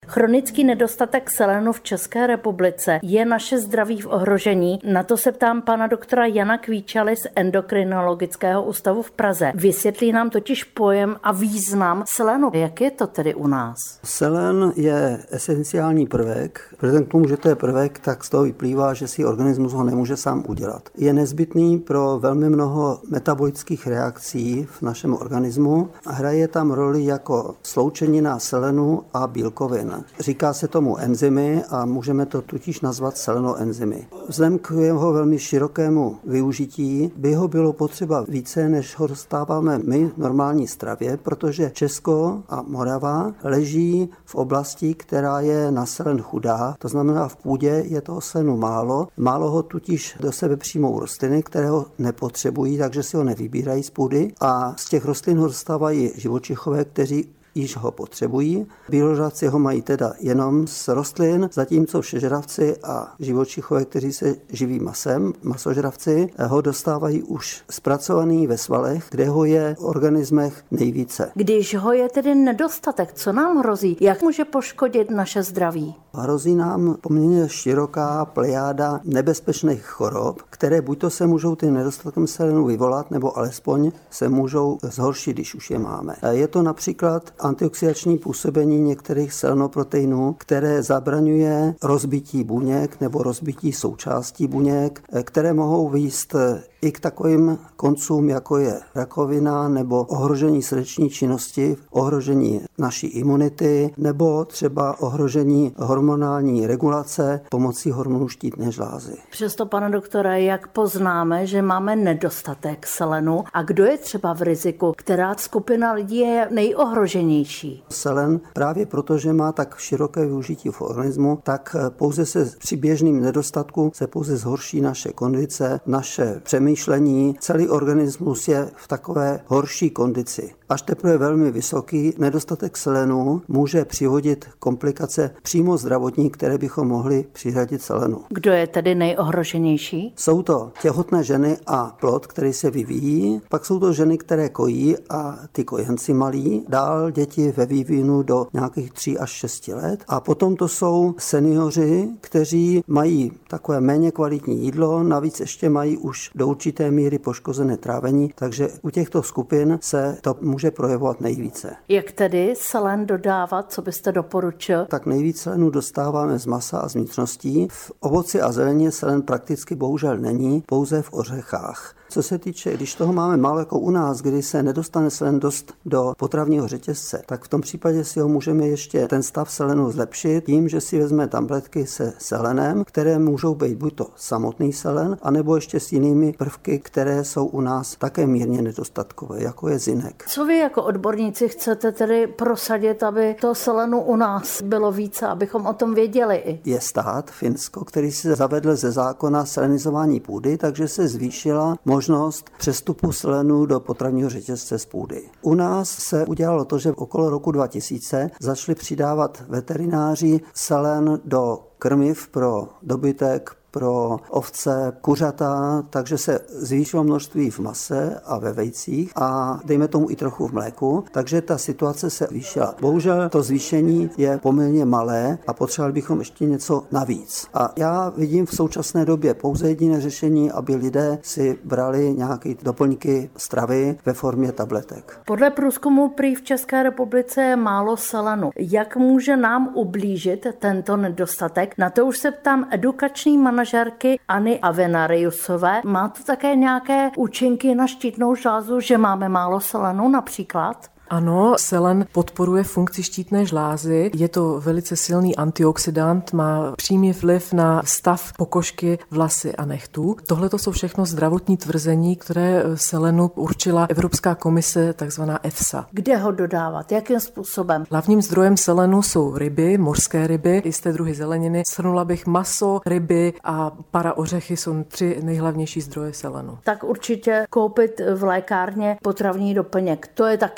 Chronický nedostatek selenu v České republice. Je naše zdraví v ohrožení? Na to se ptám pana doktora Jana Kvíčaly z Endokrinologického ústavu v Praze. Vysvětlí nám totiž pojem a význam selenu. Jak je to tedy u nás? Selen je esenciální prvek. Vzhledem k tomu, že to je prvek, tak z toho vyplývá, že si organismus ho nemůže sám udělat. Je nezbytný pro velmi mnoho metabolických reakcí v našem organismu a hraje tam roli jako sloučenina selenu a bílkovin. Říká se tomu enzymy a můžeme to totiž nazvat selenoenzymy. Vzhledem k jeho velmi širokému využití by ho bylo potřeba více, než ho dostáváme my v normální stravě, protože Česko a Morava leží v oblasti, která je na selen chudá, to znamená v půdě je toho selenu málo. Málo ho totiž do sebe přijmou rostliny, které ho nepotřebují, takže si ho nevybírají z půdy a z těch rostlin ho dostávají živočichové, kteří již ho potřebují. Bíložravci ho mají teda jenom z rostlin, zatímco všežravci a živočichové, kteří se živí masem, masožravci, ho dostávají už zpracovaný ve svalech, kde ho je v organismech nejvíce. Když ho je tedy nedostatek, co nám hrozí? Jak může poškodit naše zdraví? Hrozí nám poměrně široká plejáda nebezpečných chorob, které buď to se můžou tím nedostatkem selenu vyvolat, nebo alespoň se můžou zhoršit, když už je máme. Je to například antioxidační působení některých selenoproteinů, které zabraňuje rozbití buněk nebo rozbití součástí buněk, které mohou vést i k takovým koncům, jako je rakovina nebo ohrožení srdeční činnosti, ohrožení naší imunity nebo třeba ohrožení hormonální regulace pomocí hormonů štítné žlázy. Přesto, pane doktore, jak poznáme, že máme nedostatek selenu a kdo je třeba v riziku, která skupina lidí je nejohroženější? Selen právě proto, že má tak široké využití v organismu, tak pouze se při běžným nedostatku se pouze zhorší naše kondice, naše přemýšlení, celý organismus je v takové horší kondici. Až teprve velmi vysoký nedostatek selenu může přivodit komplikace přímo zdravotní, které bychom mohli přiřadit selenu. Kdo je tedy nejohroženější? Jsou to těhotné ženy a plod, který se vyvíjí, pak jsou to ženy, které kojí a ty kojenci malí, dál děti ve vývinu do nějakých 3 až 6 let a potom to jsou seniori, kteří mají takové méně kvalitní jídlo, navíc ještě mají už do určité míry poškozené trávení, takže u těchto skupin se to může projevovat nejvíce. Jak tedy selen dodávat, co byste doporučil? Tak nejvíc selenu dostáváme z masa a z vnitřností. V ovoci a zelenině selen prakticky bohužel není, pouze v ořechách. Co se týče, když toho máme málo jako u nás, kdy se nedostane selen dost do potravního řetězce, tak v tom případě si ho můžeme ještě ten stav selenu zlepšit tím, že si vezme tabletky se selenem, které můžou být buď to samotný selen, anebo ještě s jinými prvky, které jsou u nás také mírně nedostatkové, jako je zinek. Co vy jako odborníci chcete tedy prosadit, aby to selenu u nás bylo více, abychom o tom věděli? Je stát Finsko, který si zavedl ze zákona selenizování půdy, takže se zvýšila možnost přestupu selenu do potravního řetězce z půdy. U nás se udělalo to, že okolo roku 2000 začali přidávat veterináři selen do krmiv pro dobytek, pro ovce, kuřata, takže se zvýšilo množství v mase a ve vejcích a dejme tomu i trochu v mléku, takže ta situace se zvýšila. Bohužel to zvýšení je poměrně malé a potřebovali bychom ještě něco navíc. A já vidím v současné době pouze jediné řešení, aby lidé si brali nějaké doplňky stravy ve formě tabletek. Podle průzkumu prý v České republice je málo selenu. Jak může nám ublížit tento nedostatek? Na to už se ptám edukační manažerky Anny Avenariusové. Má to také nějaké účinky na štítnou žlázu, že máme málo selenu například? Ano, selen podporuje funkci štítné žlázy, je to velice silný antioxidant, má přímý vliv na stav pokožky, vlasy a nechtů. Tohle to jsou všechno zdravotní tvrzení, které selenu určila Evropská komise, takzvaná EFSA. Kde ho dodávat? Jakým způsobem? Hlavním zdrojem selenu jsou ryby, mořské ryby, jisté druhy zeleniny. Shrnula bych maso, ryby a paraořechy jsou 3 nejhlavnější zdroje selenu. Tak určitě koupit v lékárně potravní doplněk. To je taky jedna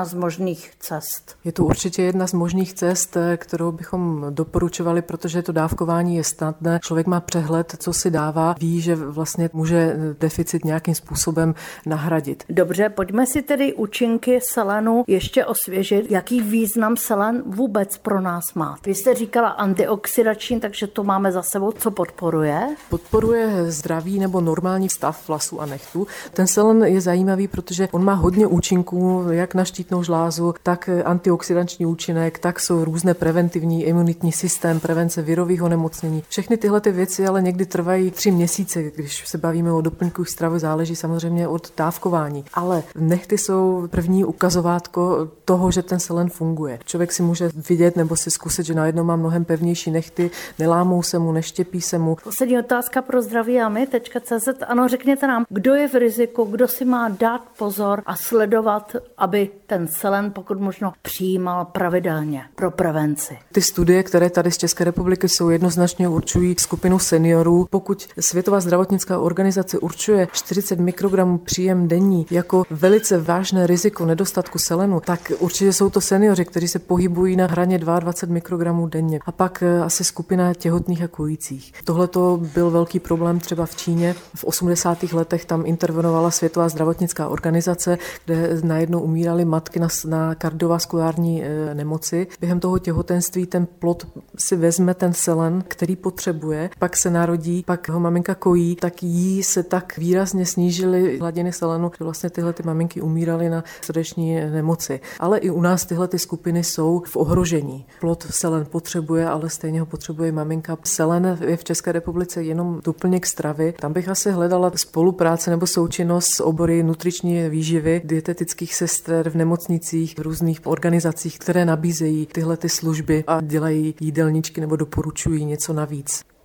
z možných cest. Je to určitě jedna z možných cest, kterou bychom doporučovali, protože to dávkování je snadné. Člověk má přehled, co si dává, ví, že vlastně může deficit nějakým způsobem nahradit. Dobře, pojďme si tedy účinky selenu ještě osvěžit. Jaký význam selen vůbec pro nás má? Vy jste říkala antioxidační, takže to máme za sebou. Co podporuje? Podporuje zdravý nebo normální stav vlasů a nechtů. Ten selen je zajímavý, protože on má hodně účinků, jak na štítnou žlázu, tak antioxidační účinek, tak jsou různé preventivní imunitní systém, prevence virových onemocnění. Všechny tyhle ty věci ale někdy trvají 3 měsíce, když se bavíme o doplňkových stravech, záleží samozřejmě od dávkování. Ale nechty jsou první ukazovátko toho, že ten selen funguje. Člověk si může vidět nebo si zkusit, že najednou má mnohem pevnější nechty, nelámou se mu, neštěpí se mu. Poslední otázka pro zdravíami.cz. Ano, řekněte nám, kdo je v riziku, kdo si má dát pozor a sledovat, aby ten selen pokud možno přijímal pravidelně pro prevenci. Ty studie, které tady z České republiky jsou, jednoznačně určují skupinu seniorů. Pokud Světová zdravotnická organizace určuje 40 mikrogramů příjem denní jako velice vážné riziko nedostatku selenu, tak určitě jsou to seniori, kteří se pohybují na hraně 22 mikrogramů denně. A pak asi skupina těhotných a kojících. Tohle to byl velký problém třeba v Číně. V 80. letech tam intervenovala Světová zdravotnická organizace, kde najednou umíraly matky na kardiovaskulární nemoci. Během toho těhotenství ten plod si vezme ten selen, který potřebuje, pak se narodí, pak ho maminka kojí, tak jí se tak výrazně snížily hladiny selenu, že vlastně tyhle ty maminky umíraly na srdeční nemoci. Ale i u nás tyhle ty skupiny jsou v ohrožení. Plod selen potřebuje, ale stejně ho potřebuje maminka. Selen je v České republice jenom doplněk stravy. Tam bych asi hledala spolupráce nebo součinnost s obory nutriční výživy, dietetických sester v nemocnicích, v různých organizacích, které nabízejí tyhle ty služby a dělají jídelníčky nebo doporučují něco navíc.